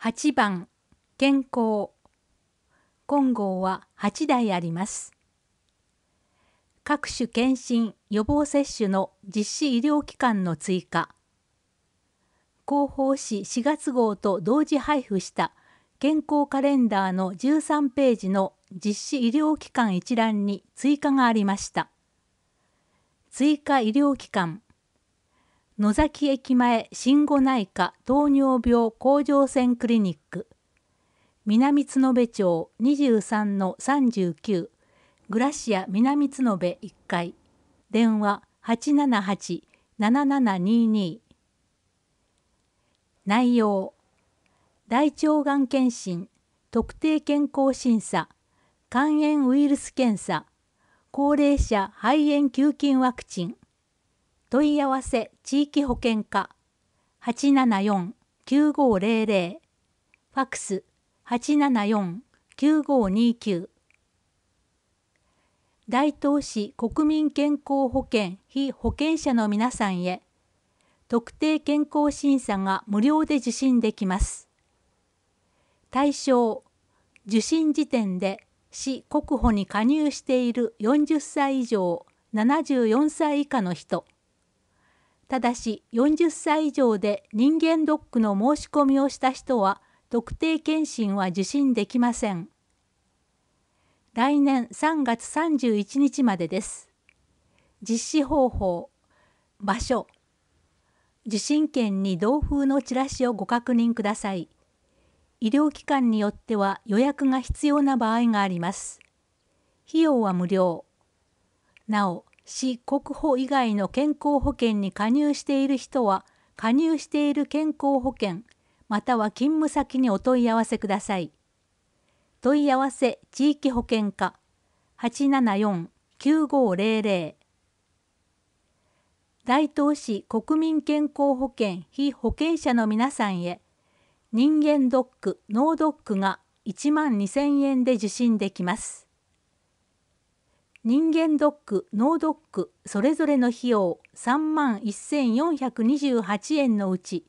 8番健康。金剛は8台あります。各種検診・予防接種の実施医療機関の追加。広報誌4月号と同時配布した健康カレンダーの13ページの実施医療機関一覧に追加がありました。追加医療機関。野崎駅前心後内科糖尿病甲状腺クリニック。南津部町 23-39 グラシア南津部1階。電話 878-7722。内容。大腸がん検診、特定健康審査、肝炎ウイルス検査、高齢者肺炎球菌ワクチン。問い合わせ地域保健課 874-9500。ファックス 874-9529。大東市国民健康保険被保険者の皆さんへ、特定健康審査が無料で受診できます。対象、受診時点で市国保に加入している40歳以上74歳以下の人。ただし40歳以上で人間ドックの申し込みをした人は特定健診は受診できません。来年3月31日までです。実施方法、場所、受診券に同封のチラシをご確認ください。医療機関によっては予約が必要な場合があります。費用は無料。なお、市国保以外の健康保険に加入している人は、加入している健康保険、または勤務先にお問い合わせください。問い合わせ地域保健課 874-9500。大東市国民健康保険被保険者の皆さんへ、人間ドック・脳ドックが12,000円で受診できます。人間ドック・脳ドックそれぞれの費用31,428円のうち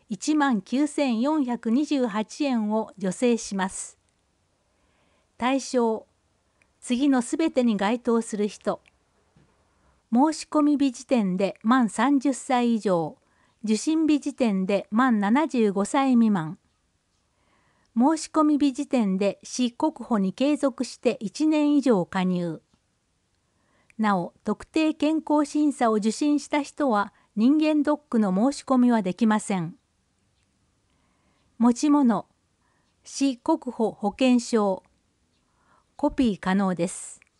19,428円を助成します。対象、次のすべてに該当する人。申し込み日時点で満30歳以上、受診日時点で満75歳未満。申し込み日時点で市国保に継続して1年以上加入。なお、特定健康審査を受診した人は人間ドックの申し込みはできません。持ち物、市国保保険証、コピー可能です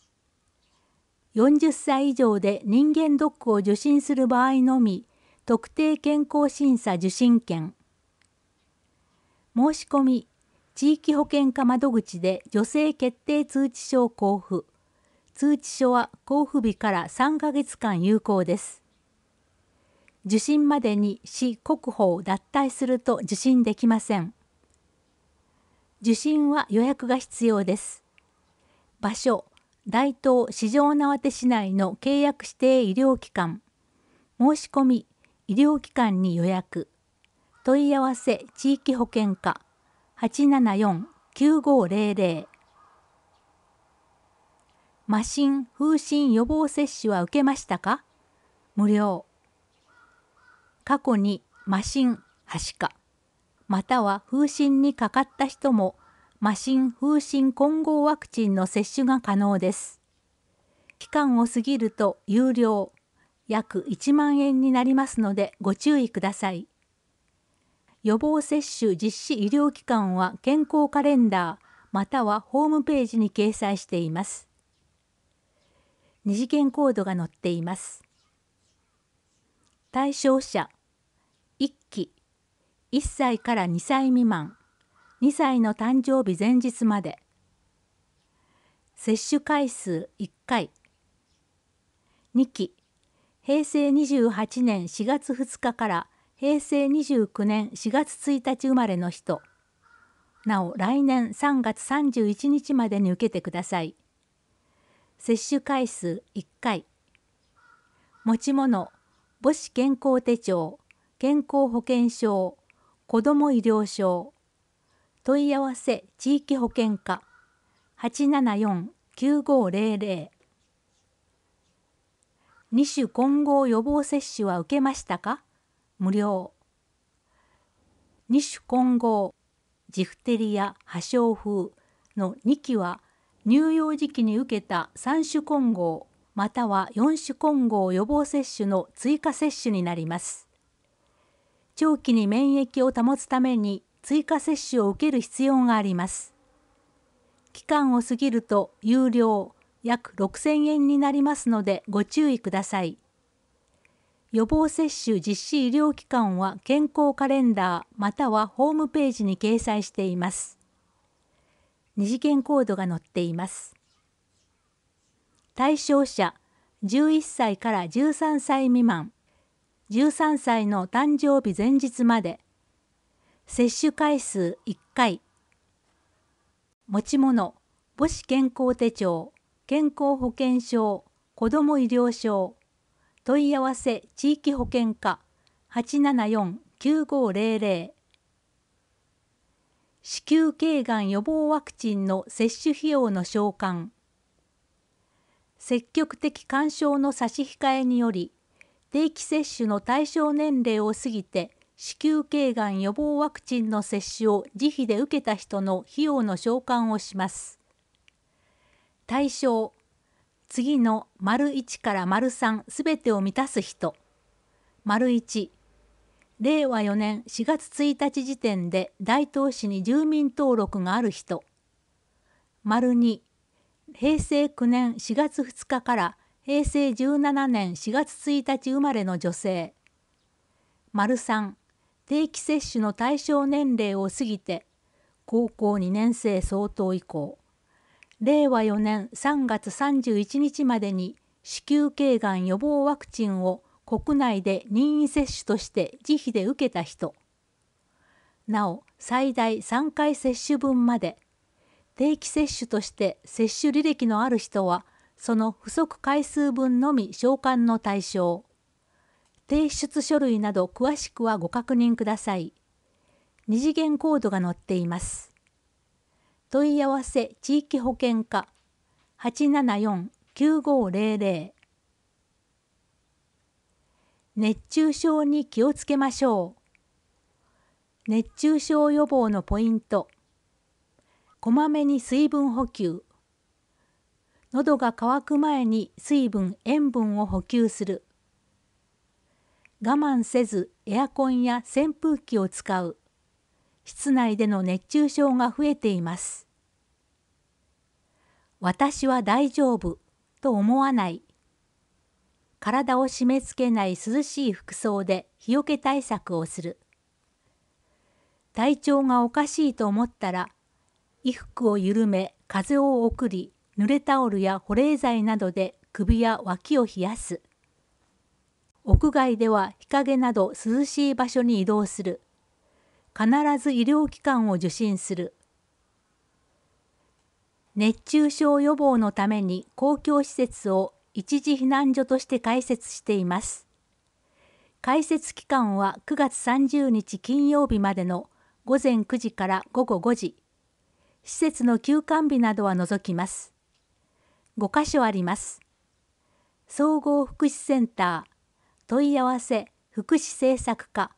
。40歳以上で人間ドックを受診する場合のみ、特定健康審査受診券。申し込み、地域保険課窓口で助成決定通知書を交付。通知書は交付日から3ヶ月間有効です。受診までに市国保を脱退すると受診できません。受診は予約が必要です。場所、大東四条畷市内の契約指定医療機関。申し込み、医療機関に予約。問い合わせ地域保険課 874-9500。麻疹・風疹予防接種は受けましたか？無料。過去に麻疹・はしか、または風疹にかかった人も麻疹・風疹混合ワクチンの接種が可能です。期間を過ぎると有料、約1万円になりますのでご注意ください。予防接種実施医療機関は健康カレンダーまたはホームページに掲載しています。二次元コードが載っています。対象者、1期、1歳から2歳未満、2歳の誕生日前日まで。接種回数1回。2期、平成28年4月2日から平成29年4月1日生まれの人。なお来年3月31日までに受けてください。接種回数1回。持ち物、母子健康手帳、健康保険証、子ども医療証。 問い合わせ地域保健課 874-9500。 2種混合予防接種は受けましたか？無料。2種混合ジフテリア破傷風の2期は乳幼児期に受けた3種混合または4種混合予防接種の追加接種になります。長期に免疫を保つために追加接種を受ける必要があります。期間を過ぎると有料約6000円になりますのでご注意ください。予防接種実施医療機関は健康カレンダーまたはホームページに掲載しています。二次元コードが載っています。対象者11歳から13歳未満、13歳の誕生日前日まで、接種回数1回。持ち物、母子健康手帳、健康保険証、子ども医療証。問い合わせ地域保健課 874-9500。 子宮頸がん予防ワクチンの接種費用の償還。積極的勧奨の差し控えにより定期接種の対象年齢を過ぎて子宮頸がん予防ワクチンの接種を自費で受けた人の費用の償還をします。対象次の丸1から丸3すべてを満たす人。丸1、令和4年4月1日時点で大東市に住民登録がある人。丸2、平成9年4月2日から平成17年4月1日生まれの女性。丸3、定期接種の対象年齢を過ぎて高校2年生相当以降。令和4年3月31日までに子宮頸がん予防ワクチンを国内で任意接種として自費で受けた人。なお最大3回接種分まで。定期接種として接種履歴のある人はその不足回数分のみ償還の対象。提出書類など詳しくはご確認ください。二次元コードが載っています。問い合わせ地域保健課 874-9500。 熱中症に気をつけましょう。熱中症予防のポイント。こまめに水分補給。喉が渇く前に水分・塩分を補給する。我慢せずエアコンや扇風機を使う。室内での熱中症が増えています。私は大丈夫と思わない。体を締め付けない涼しい服装で日よけ対策をする。体調がおかしいと思ったら、衣服を緩め風を送り、濡れタオルや保冷剤などで首や脇を冷やす。屋外では日陰など涼しい場所に移動する。必ず医療機関を受診する。熱中症予防のために公共施設を一時避難所として開設しています。開設期間は9月30日金曜日までの午前9時から午後5時。施設の休館日などは除きます。5カ所あります。総合福祉センター。問い合わせ福祉政策課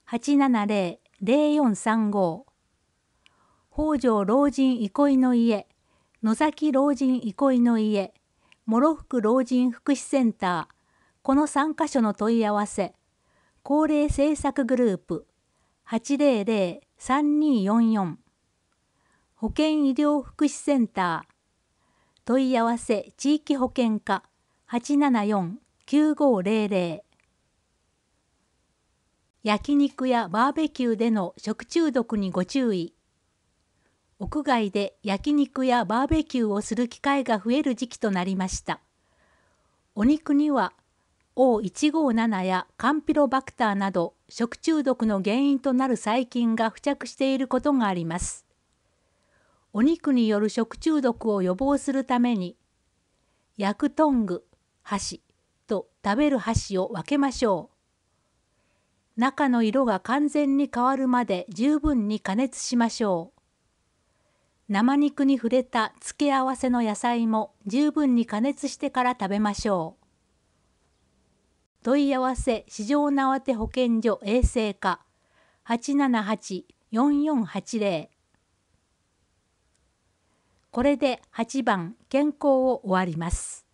870-0435。北条老人憩いの家、野崎老人憩いの家、諸福老人福祉センター。この3カ所の問い合わせ。高齢政策グループ 800-3244。保健医療福祉センター。問い合わせ地域保健課 874-9500。焼肉やバーベキューでの食中毒にご注意。屋外で焼肉やバーベキューをする機会が増える時期となりました。お肉には O157 やカンピロバクターなど食中毒の原因となる細菌が付着していることがあります。お肉による食中毒を予防するために、焼くトング、箸と食べる箸を分けましょう。中の色が完全に変わるまで十分に加熱しましょう。 生肉に触れた付け合わせの野菜も十分に加熱してから食べましょう。問い合わせ市場縄手保健所衛生課 878-4480。 これで8番健康を終わります。